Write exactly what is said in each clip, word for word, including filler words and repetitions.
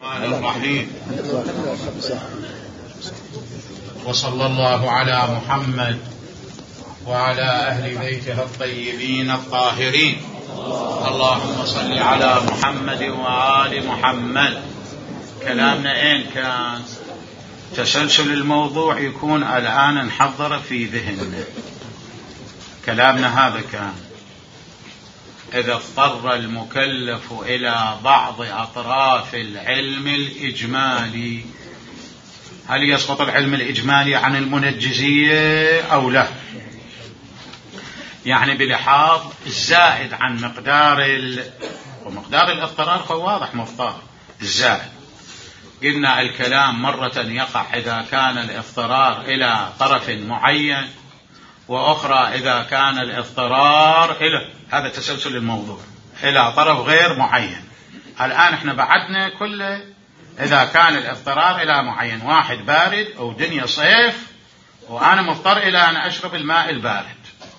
الرحمن الرحيم. وصلى الله على محمد وعلى أهل بيته الطيبين الطاهرين. اللهم صل على محمد وآل محمد. كلامنا إن كان تسلسل الموضوع يكون الآن نحضر في ذهننا. كلامنا هذا كان إذا اضطر المكلف إلى بعض أطراف العلم الإجمالي، هل يسقط العلم الإجمالي عن المنجزية أو لا؟ يعني بلحاظ الزائد عن مقدار ال... ومقدار الاضطرار فهو واضح مضطر الزائد. قلنا الكلام مرة يقع إذا كان الاضطرار إلى طرف معين، وأخرى إذا كان الاضطرار إلى هذا تسلسل الموضوع إلى طرف غير معين. الآن احنا بعدنا كله إذا كان الاضطرار إلى معين، واحد بارد أو دنيا صيف وأنا مضطر إلى أن أشرب الماء البارد.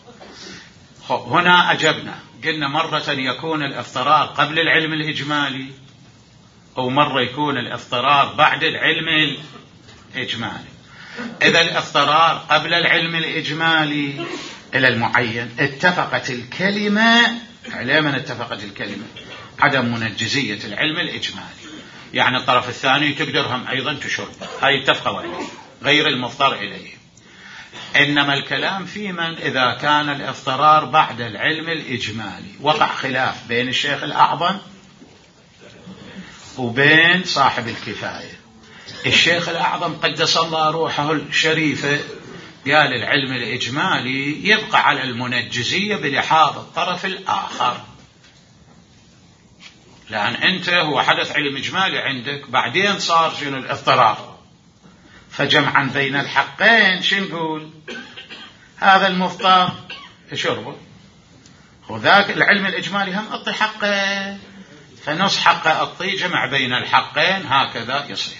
هنا أجبنا قلنا مرة يكون الاضطرار قبل العلم الإجمالي، أو مرة يكون الاضطرار بعد العلم الإجمالي. إذا الاضطرار قبل العلم الإجمالي إلى المعين اتفقت الكلمة، على من اتفقت الكلمة؟ عدم منجزية العلم الإجمالي، يعني الطرف الثاني تقدرهم أيضا تشرب، هاي اتفقوا عليه غير المضطر إليه. إنما الكلام في من إذا كان الاضطرار بعد العلم الإجمالي. وقع خلاف بين الشيخ الأعظم وبين صاحب الكفاية. الشيخ الأعظم قدس الله روحه الشريفة قال العلم الإجمالي يبقى على المنجزية بلحاظ الطرف الآخر، لأن أنت هو حدث علم إجمالي عندك، بعدين صار شنو الاضطرار، فجمعا بين الحقين شو نقول؟ هذا المضطر شربه، وذاك العلم الإجمالي هم أعطي حقه، فنص حقه أعطي، جمع بين الحقين، هكذا يصير.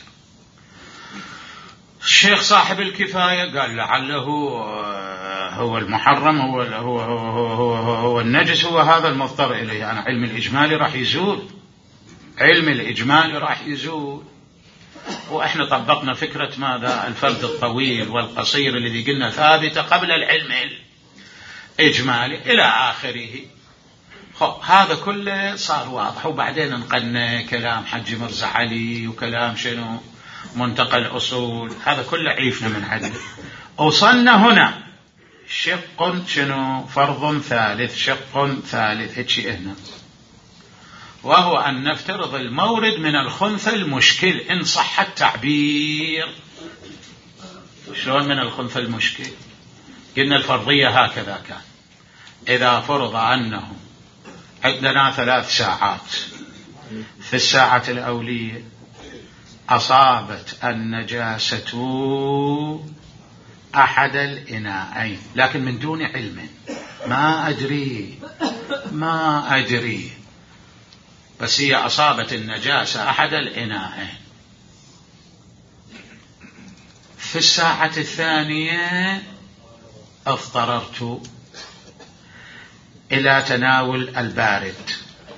الشيخ صاحب الكفاية قال لعله هو المحرم، هو هو هو هو, هو, هو النجس، هو هذا المضطر إليه. أنا علم الإجمالي راح يزول، علم الإجمالي راح يزول. وإحنا طبقنا فكرة ماذا؟ الفرد الطويل والقصير الذي قلنا ثابتة قبل العلم الإجمالي إلى آخره. هذا كله صار واضح. وبعدين نقلنا كلام حج مرزا علي وكلام شنو منتقى الأصول، هذا كله عيفنا من عدل. وصلنا هنا شق شنو فرض ثالث، شق ثالث هيك هنا، وهو أن نفترض المورد من الخنث المشكل إن صح التعبير. شلون من الخنث المشكل؟ قلنا الفرضية هكذا كان. إذا فرض أنه عندنا ثلاث ساعات، في الساعة الأولية أصابت النجاسة أحد الإناءين، لكن من دون علم، ما أدري ما أدري بس هي أصابت النجاسة أحد الإناءين. في الساعة الثانية اضطررت إلى تناول البارد،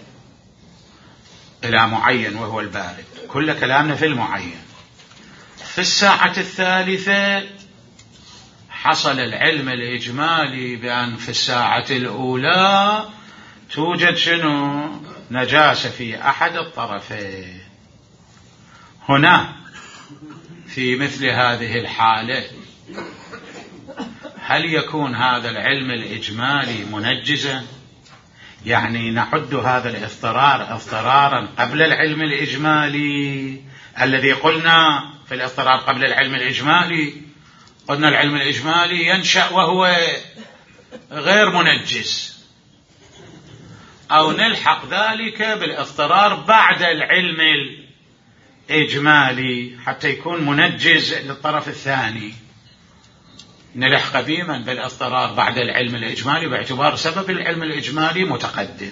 إلى معين وهو البارد، كل كلامنا في المعين. في الساعة الثالثة حصل العلم الإجمالي بأن في الساعة الأولى توجد شنو نجاسة في أحد الطرفين. هنا في مثل هذه الحالة هل يكون هذا العلم الإجمالي منجزا؟ يعني نحد هذا الاضطرار اضطرارا قبل العلم الإجمالي الذي قلنا في الاضطرار قبل العلم الإجمالي، قلنا العلم الإجمالي ينشأ وهو غير منجز، أو نلحق ذلك بالاضطرار بعد العلم الإجمالي حتى يكون منجز للطرف الثاني. نلحق بمن بالاضطرار بعد العلم الإجمالي باعتبار سبب العلم الإجمالي متقدم.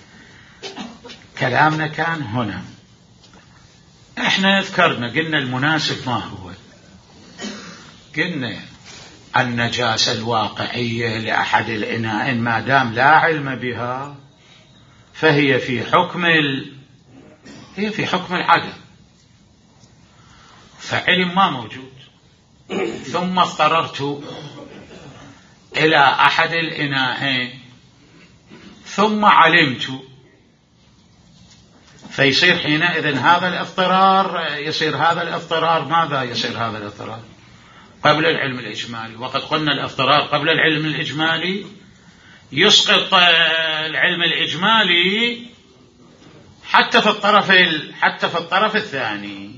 كلامنا كان هنا. احنا ذكرنا قلنا المناسب ما هو؟ قلنا النجاسة الواقعية لأحد الإناءين ما دام لا علم بها فهي في حكم ال... هي في حكم العدم، فعلم ما موجود. ثم اضطررت إلى أحد الإناءين ثم علمت، فيصير حينئذ هذا الاضطرار، يصير هذا الاضطرار ماذا يصير هذا الاضطرار؟ قبل العلم الإجمالي. وقد قلنا الاضطرار قبل العلم الإجمالي يسقط العلم الإجمالي حتى في الطرف حتى في الطرف الثاني.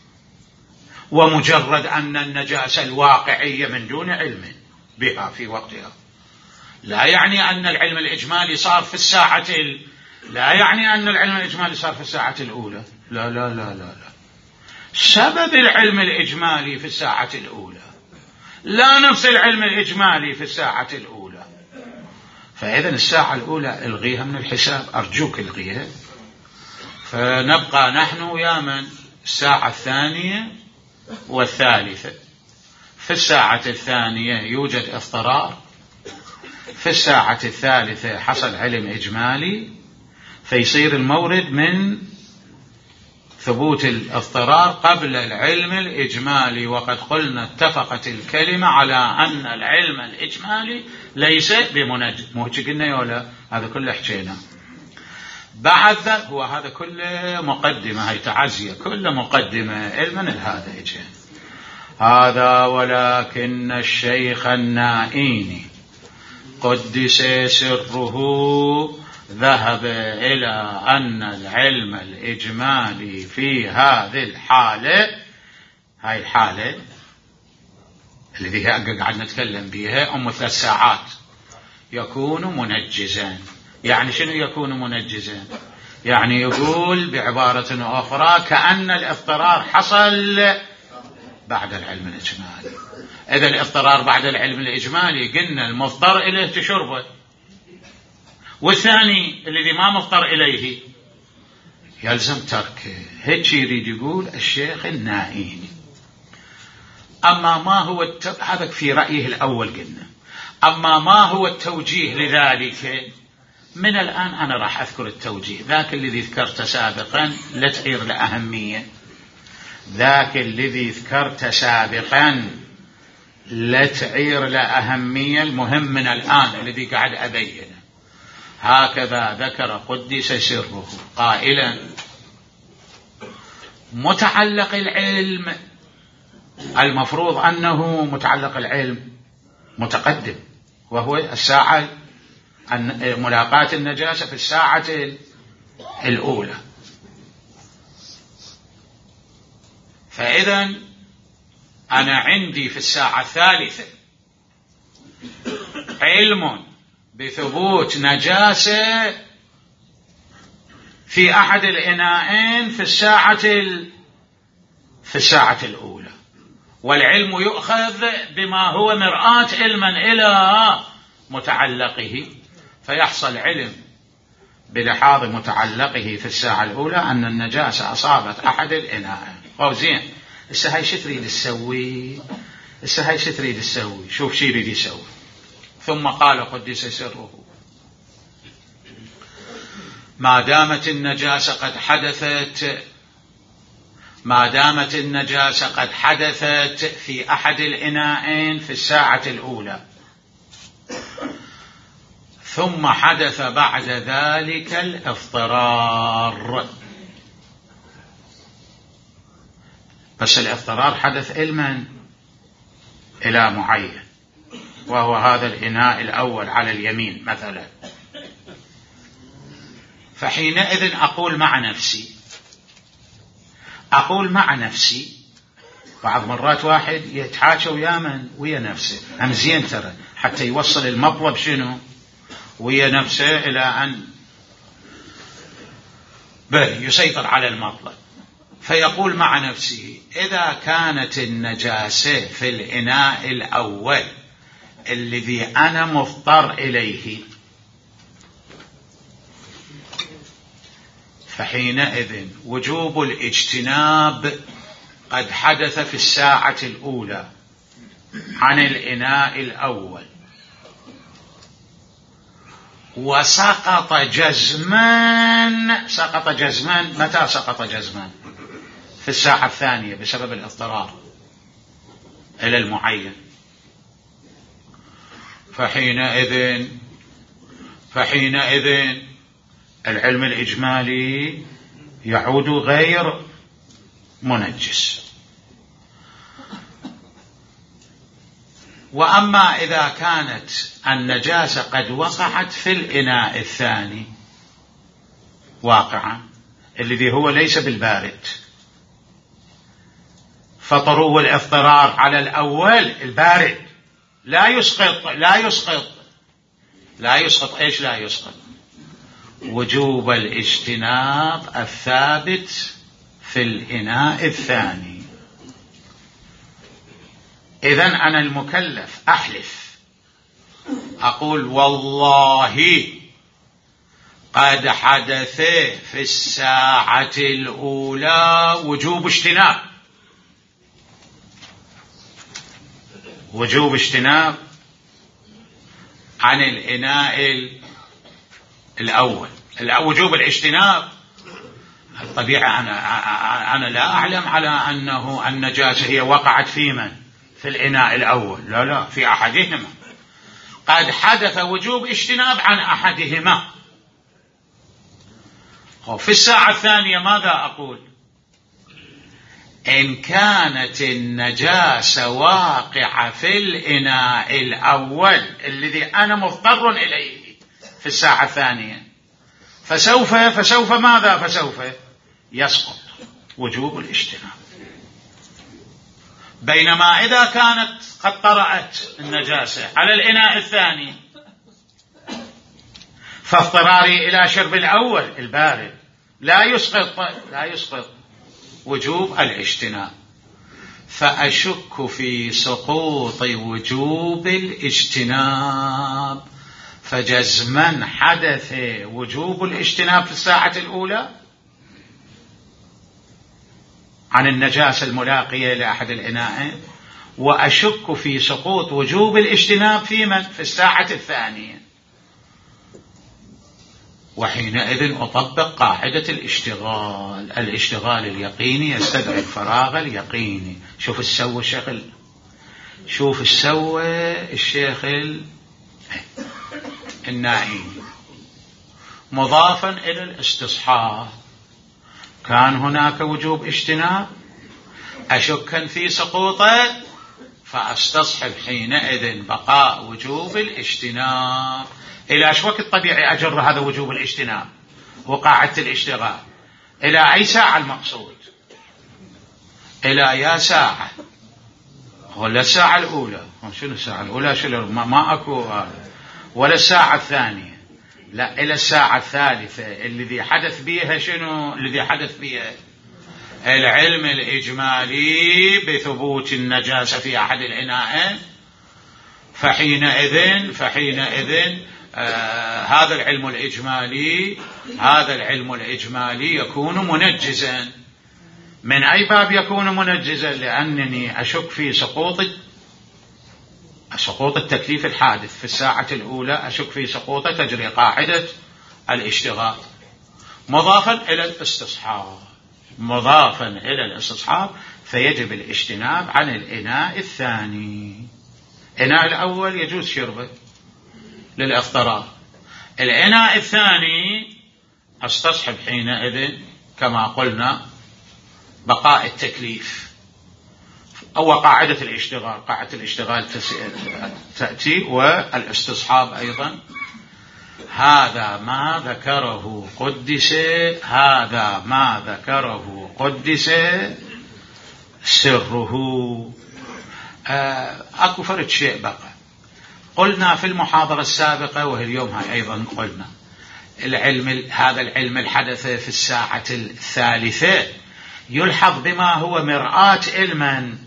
ومجرد أن النجاسة الواقعية من دون علم بها في وقتها لا يعني أن العلم الإجمالي صار في الساعة ال... لا يعني أن العلم الإجمالي صار في الساعة الأولى. لا لا لا لا لا. سبب العلم الإجمالي في الساعة الأولى لا نفس العلم الإجمالي في الساعة الأولى. فإذن الساعة الأولى الغيها من الحساب، أرجوك الغيها. فنبقى نحن يا من الساعة الثانية والثالثة. في الساعة الثانية يوجد اضطرار، في الساعة الثالثة حصل علم إجمالي، فيصير المورد من ثبوت الاضطرار قبل العلم الإجمالي. وقد قلنا اتفقت الكلمة على أن العلم الإجمالي ليس بمنجم. مو قلنا يولا هذا كله حكينا. بعد ذلك هو هذا كله مقدمة، هي تعزية كله مقدمة علما هذا إجان هذا. ولكن الشيخ النائيني قدس سره ذهب إلى أن العلم الإجمالي في هذه الحالة، هاي الحالة الذي قاعد نتكلم بها أم ثلاث ساعات، يكون منجزا. يعني شنو يكون منجزا؟ يعني يقول بعبارة أخرى كأن الاضطرار حصل بعد العلم الإجمالي. إذا الاضطرار بعد العلم الإجمالي قلنا المضطر إليه تشربه، والثاني الذي ما مضطر إليه يلزم تركه. هيك يريد يقول الشيخ النائيني. أما ما هو الت... هذا في رأيه الأول قلنا. أما ما هو التوجيه لذلك، من الآن أنا راح أذكر التوجيه. ذاك الذي ذكرت سابقا لا تعير لأهمية، ذاك الذي ذكرت سابقا لا تعير لأهمية. المهم من الآن الذي قاعد أبينه. هكذا ذكر قدس سره قائلا: متعلق العلم، المفروض أنه متعلق العلم متقدم، وهو الساعة ملاقاة النجاسة في الساعة الأولى. فإذا أنا عندي في الساعة الثالثة علم بثبوت نجاسة في أحد الإناءين في الساعة في الساعة الأولى، والعلم يؤخذ بما هو مرآة علما إلى متعلقه، فيحصل علم بلحاظ متعلقه في الساعة الأولى أن النجاسة أصابت أحد الإناءين. أو زين، إسا هاي شو تريد تسوي؟ إسا هاي شو تريد تسوي؟ شوف شو يريد يسوي. ثم قال قدس سره: ما دامت النجاسة قد حدثت ما دامت النجاسة قد حدثت في أحد الإناءين في الساعة الأولى، ثم حدث بعد ذلك الاضطرار. بس الاضطرار حدث علما إلى معين، وهو هذا الإناء الأول على اليمين مثلا. فحينئذ أقول مع نفسي أقول مع نفسي بعض مرات واحد يتحاكى ويا من ويا نفسه، هم زين ترى حتى يوصل المطلب شنو ويا نفسه إلى أن بل يسيطر على المطلب. فيقول مع نفسه: إذا كانت النجاسة في الإناء الأول الذي أنا مضطر إليه، فحينئذ وجوب الاجتناب قد حدث في الساعة الأولى عن الإناء الأول، وسقط جزمان. سقط جزمان. متى سقط جزمان؟ في في الساعة الثانية بسبب الاضطرار إلى المعين، فحينئذ فحينئذ العلم الإجمالي يعود غير منجس. وأما إذا كانت النجاسة قد وقعت في الإناء الثاني واقعا الذي هو ليس بالبارد، فطرو الاضطرار على الأول البارد لا يسقط لا يسقط لا يسقط إيش لا يسقط وجوب الاجتناب الثابت في الإناء الثاني. إذن أنا المكلف أحلف أقول والله قد حدث في الساعة الأولى وجوب اجتناب وجوب اجتناب عن الإناء الأول. وجوب الاجتناب الطبيعة أنا, أنا لا أعلم على أنه النجاسة هي وقعت في من؟ في الإناء الأول، لا لا، في أحدهما. قد حدث وجوب اجتناب عن أحدهما. في الساعة الثانية ماذا أقول؟ إن كانت النجاسة واقعة في الإناء الأول الذي أنا مضطر إليه في الساعة الثانية فسوف فسوف ماذا فسوف يسقط وجوب الاجتناب. بينما إذا كانت قد طرأت النجاسة على الإناء الثاني فاضطراري إلى شرب الأول البارد لا يسقط لا يسقط وجوب الاجتناب. فأشك في سقوط وجوب الاجتناب، فجزما حدث وجوب الاجتناب في الساعة الأولى عن النجاسة الملاقية لأحد الإناءين، وأشك في سقوط وجوب الاجتناب في من؟ في الساعة الثانية. وحينئذ أطبق قاعدة الاشتغال. الاشتغال اليقيني يستدعي الفراغ اليقيني. شوف السوى الشيخ شوف السوى الشيخ النائي مضافا إلى الاستصحاب. كان هناك وجوب اجتناب أشكا في سقوطه فأستصحب حينئذ بقاء وجوب الاجتناب. إلى أي وقت طبيعي أجر هذا وجوب الاجتناب وقاعدة الاشتغال؟ إلى أي ساعة المقصود؟ إلى يا ساعة ولا الساعة الأولى؟ شنو الساعة الأولى؟ شنو ما أكو ولا الساعة الثانية؟ لا، إلى الساعة الثالثة الذي حدث بها شنو؟ الذي حدث بها العلم الإجمالي بثبوت النجاسة في أحد الإناءين. فحينئذ فحينئذ آه هذا العلم الإجمالي هذا العلم الإجمالي يكون منجزا. من أي باب يكون منجزا؟ لأنني أشك في سقوط سقوط التكليف الحادث في الساعة الأولى، أشك في سقوط تجري قاعدة الاشتغال مضافا إلى الاستصحاب مضافا إلى الاستصحاب فيجب الاجتناب عن الإناء الثاني. الإناء الأول يجوز شربه للاضطرار، الإناء الثاني استصحب حينئذ كما قلنا بقاء التكليف أو قاعدة الاشتغال. قاعدة الاشتغال تأتي والاستصحاب أيضا. هذا ما ذكره قدس هذا ما ذكره قدس سره. أكو فرد شيء بقى قلنا في المحاضرة السابقة وهي اليوم هاي أيضا قلنا العلم هذا العلم الحدث في الساعة الثالثة يلحظ بما هو مرآة علما.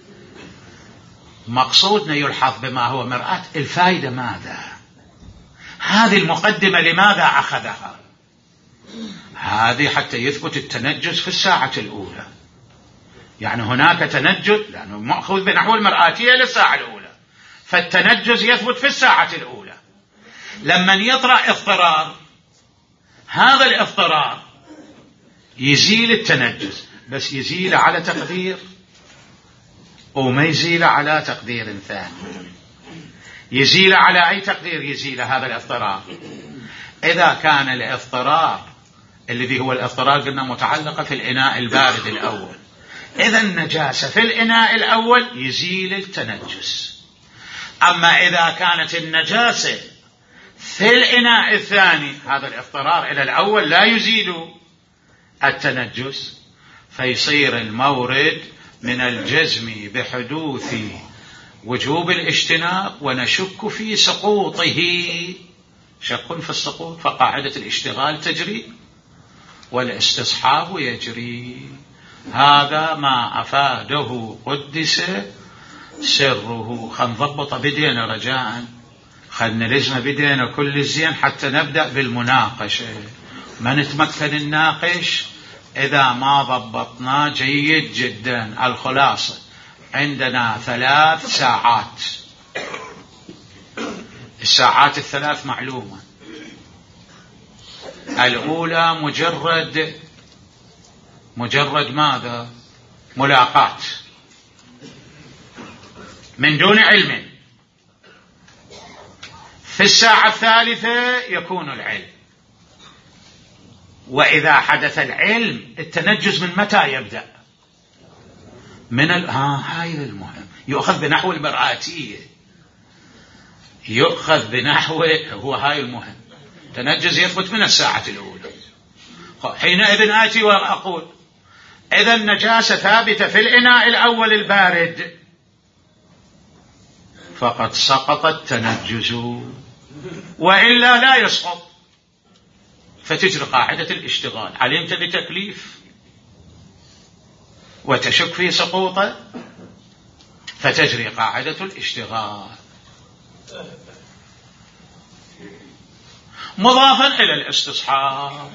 مقصودنا يلحظ بما هو مرآة الفائدة. ماذا هذه المقدمة لماذا أخذها؟ هذه حتى يثبت التنجس في الساعة الأولى. يعني هناك تنجس لأنه مأخوذ بنحو المرآتية للساعة الأولى، فالتنجس يثبت في الساعة الأولى. لما يطرأ اضطرار هذا الاضطرار يزيل التنجس. بس يزيل على تقدير وما يزيل على تقدير ثاني. يزيل على أي تقدير يزيل هذا الاضطرار؟ إذا كان الاضطرار الذي هو الاضطرار قلنا متعلقة في الإناء البارد الأول، إذا النجاسة في الإناء الأول يزيل التنجس. أما إذا كانت النجاسة في الإناء الثاني هذا الاضطرار إلى الأول لا يزيل التنجس، فيصير المورد من الجزم بحدوث وجوب الاجتناب ونشك في سقوطه. شك في السقوط، فقاعدة الاشتغال تجري والاستصحاب يجري. هذا ما أفاده قدس سره. خل نضبط بدينا رجاء، خل نلزم بدينا كل الزين حتى نبدأ بالمناقشة. ما نتمكن الناقش إذا ما ضبطنا جيد جدا. الخلاصة عندنا ثلاث ساعات، الساعات الثلاث معلومة. الأولى مجرد مجرد ماذا؟ ملاقاة من دون علم. في الساعة الثالثة يكون العلم. وإذا حدث العلم التنجس من متى يبدأ؟ من ال... ها هاي المهم. يؤخذ بنحو المرآتية، يؤخذ بنحو هو هاي المهم. تنجس يثبت من الساعة الأولى. حينئذ آتي وأقول إذا النجاسة ثابتة في الإناء الأول البارد فقد سقط التنجس، وإلا لا يسقط. فتجري قاعدة الاشتغال. علمت بتكليف وتشك في سقوطه فتجري قاعدة الاشتغال. مضافا إلى الاستصحاب،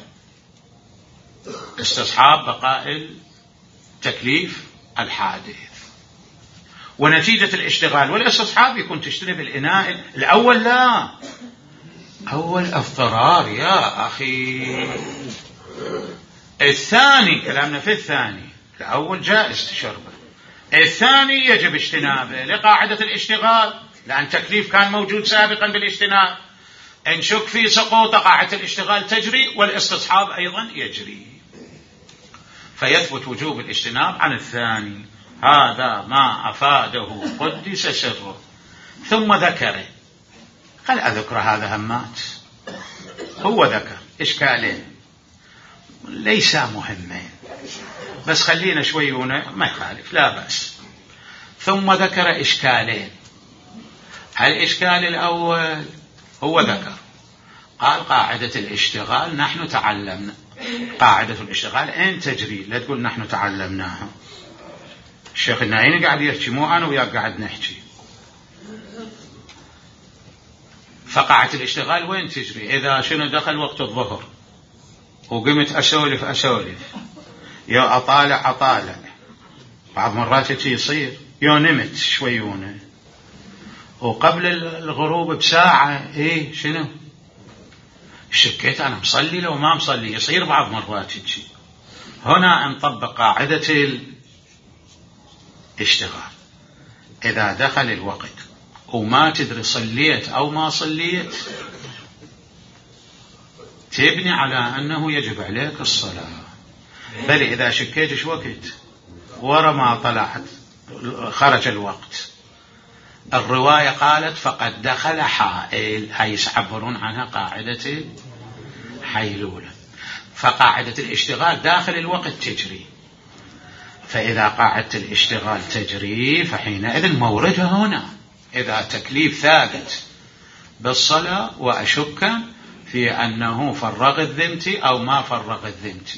استصحاب بقاء التكليف الحادث. ونتيجة الاشتغال والاستصحاب يكون تجتنب الإناء الأول. لا، أول اضطرار يا أخي. الثاني كلامنا في الثاني، الأول جائز تشربه، الثاني يجب اجتنابه لقاعدة الاشتغال، لأن تكليف كان موجود سابقا بالاجتناب. إن شك في سقوط قاعدة الاشتغال تجري والاستصحاب أيضا يجري، فيثبت وجوب الاجتناب عن الثاني. هذا ما أفاده قدس سره. ثم ذكر، هل أذكر هذا همات؟ هو ذكر إشكالين ليس مهمين، بس خلينا شوي هنا ما يخالف لا بأس. ثم ذكر إشكالين. الإشكال الأول هو ذكر قال قاعدة الاشتغال نحن تعلمنا. قاعدة الاشتغال أين تجري؟ لا تقول نحن تعلمناها. الشيخ النعيني قاعد يحكي، مو أنا وياك قاعد نحكي. فقاعدة الاشتغال وين تجري؟ إذا شنو دخل وقت الظهر وقمت أسولف أسولف، يا أطالع أطالع، بعض مرات يصير يا نمت شويونه وقبل الغروب بساعة إيه شنو شكيت أنا مصلي لو ما مصلي، يصير بعض مرات يجي. هنا نطبق قاعدة الاشتغال. إذا دخل الوقت وما تدري صليت أو ما صليت تبني على أنه يجب عليك الصلاة. بل إذا شكيت شو وقت ورا ما طلعت خرج الوقت، الرواية قالت فقد دخل حائل، هاي يعبرون عنها قاعدة حيلولة. فقاعدة الاشتغال داخل الوقت تجري. فإذا قاعدة الاشتغال تجري فحينئذ موردها هنا. إذا تكليف ثابت بالصلاة وأشك في أنه فرغ الذمتي أو ما فرغ الذمتي،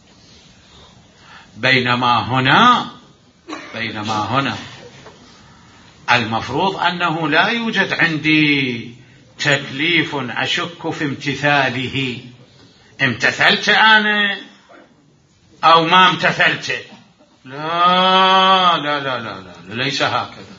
بينما هنا بينما هنا المفروض أنه لا يوجد عندي تكليف أشك في امتثاله. امتثلت أنا أو ما امتثلت؟ لا لا لا لا, لا. ليس هكذا.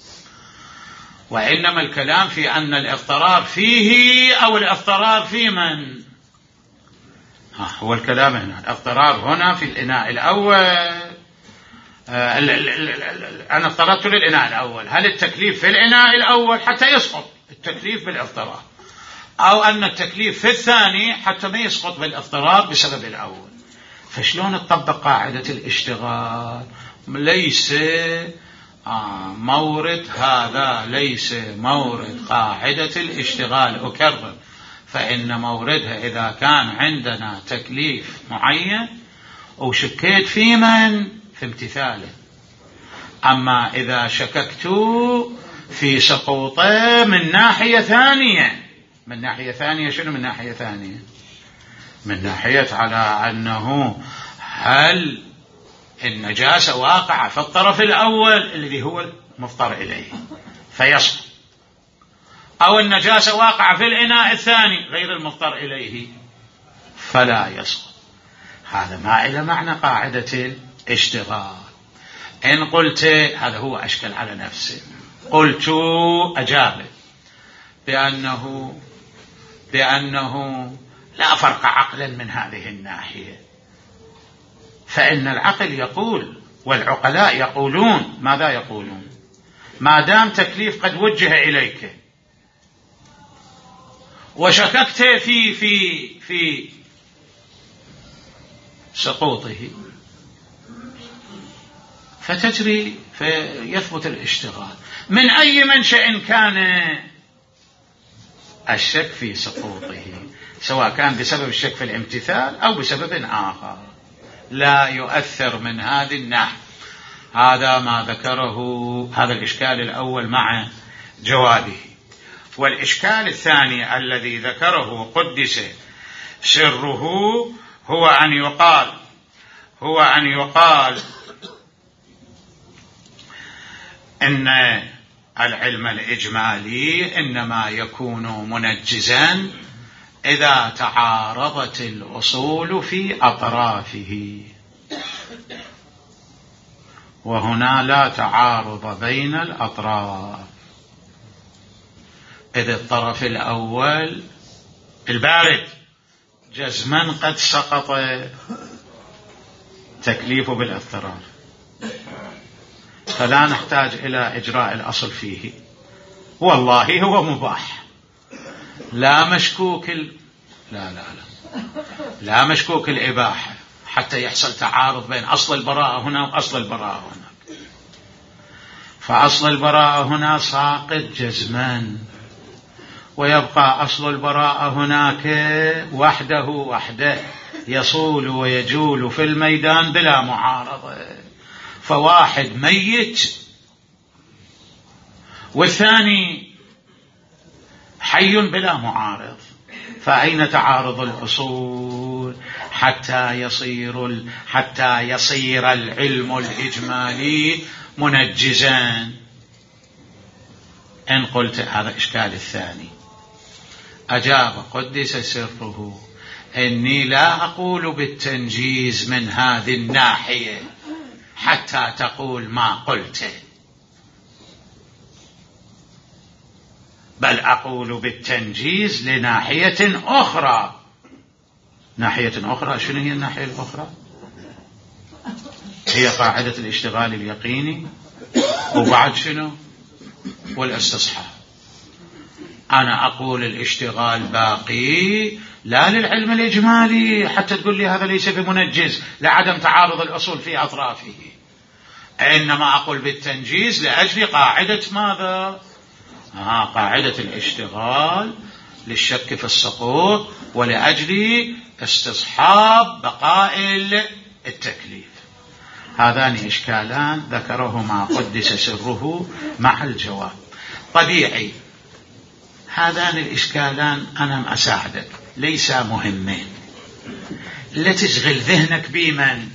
وإنما الكلام في أن الاضطرار فيه أو الاضطرار في من؟ هو الكلام هنا الاضطراب هنا في الإناء الأول. آه أنا اضطربت للإناء الأول، هل التكليف في الإناء الأول حتى يسقط التكليف بالاضطراب، أو أن التكليف في الثاني حتى ما يسقط بالاضطراب بسبب الأول؟ فشلون تطبق قاعدة الاشتغال؟ ليس آه مورد، هذا ليس مورد قاعدة الاشتغال. أكرر، فإن موردها إذا كان عندنا تكليف معين وشكيت في من في امتثاله. أما إذا شككت في سقوطه من ناحية ثانية، من ناحية ثانية شنو من ناحية ثانية؟ من ناحية على أنه هل النجاسة واقعة في الطرف الأول الذي هو المضطر إليه فيسقط، أو النجاسة واقعة في الإناء الثاني غير المضطر إليه فلا يسقط. هذا ما إلى معنى قاعدة الاشتغال. إن قلت هذا هو أشكل على نفسه، قلت أجاب بأنه بأنه لا فرق عقلا من هذه الناحية، فإن العقل يقول والعقلاء يقولون ماذا يقولون؟ ما دام تكليف قد وجه إليك وشككت في في في سقوطه فتجري فيثبت الاشتغال من أي منشأ كان الشك في سقوطه، سواء كان بسبب الشك في الامتثال أو بسبب آخر، لا يؤثر من هذه الناحية. هذا ما ذكره، هذا الإشكال الأول مع جوابه. والإشكال الثاني الذي ذكره قدس سره هو أن يقال هو أن يقال إن العلم الإجمالي إنما يكون منجزا إذا تعارضت الأصول في أطرافه، وهنا لا تعارض بين الأطراف، إذ الطرف الأول البارد جزما قد سقط تكليفه بالاضطرار، فلا نحتاج إلى إجراء الأصل فيه، والله هو مباح لا مشكوك ال... لا لا لا لا مشكوك الإباحة حتى يحصل تعارض بين أصل البراءة هنا وأصل البراءة هناك. فأصل البراءة هنا ساقط جزما، ويبقى أصل البراءة هناك وحده وحده يصول ويجول في الميدان بلا معارضة، فواحد ميت والثاني حي بلا معارض، فأين تعارض الأصول حتى يصير حتى يصير العلم الإجمالي منجزا؟ إن قلت هذا إشكال الثاني، أجاب قدس سره إني لا أقول بالتنجيز من هذه الناحية حتى تقول ما قلت، بل أقول بالتنجيز لناحية أخرى. ناحية أخرى شنو هي الناحية الأخرى؟ هي قاعدة الاشتغال اليقيني، وبعد شنو؟ والاستصحاب. أنا أقول الاشتغال باقي لا للعلم الإجمالي حتى تقول لي هذا ليس بمنجز لعدم تعارض الأصول في أطرافه، إنما أقول بالتنجيز لأجل قاعدة ماذا؟ آه قاعدة الاشتغال للشك في السقوط ولأجل استصحاب بقاء التكليف. هذان إشكالان ذكرهما قدس سره مع الجواب. طبيعي هذان الإشكالان أنا أساعدك ليس مهمين، لا تشغل ذهنك بمن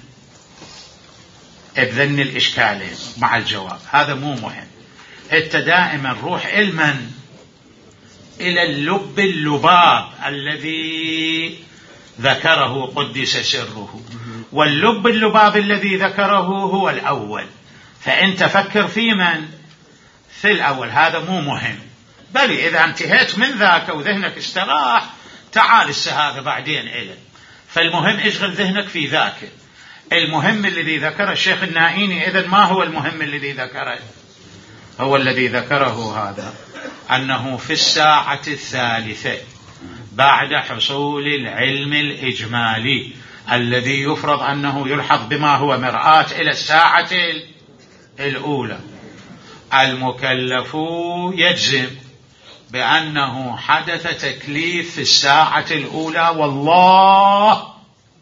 ابذن الإشكالين مع الجواب، هذا مو مهم. انت دائما روح علما إلى اللب اللباب الذي ذكره قدس سره، واللب اللباب الذي ذكره هو الأول، فأنت فكر في من في الأول، هذا مو مهم. بل إذا انتهيت من ذاك وذهنك استراح تعال السهادة بعدين إلى، فالمهم اشغل ذهنك في ذاك. المهم الذي ذكره الشيخ النائيني، إذن ما هو المهم الذي ذكره؟ هو الذي ذكره هذا، أنه في الساعة الثالثة بعد حصول العلم الإجمالي الذي يفرض أنه يلحظ بما هو مرآة إلى الساعة الأولى، المكلف يجزم بأنه حدث تكليف في الساعة الأولى، والله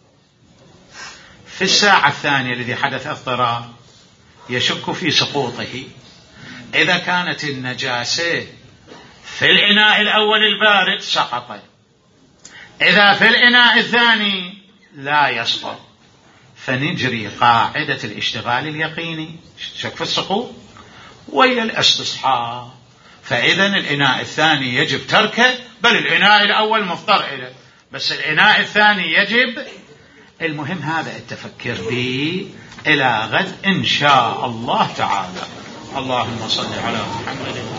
في الساعة الثانية الذي حدث اضطراب يشك في سقوطه. إذا كانت النجاسة في الإناء الأول البارد سقط، إذا في الإناء الثاني لا يسقط، فنجري قاعدة الاشتغال اليقيني، شك في السقوط وهي الاستصحاب. فإذا الإناء الثاني يجب تركه، بل الإناء الأول مضطر إليه، بس الإناء الثاني يجب. المهم هذا التفكير به. إلى غد إن شاء الله تعالى. اللهم صل على محمد.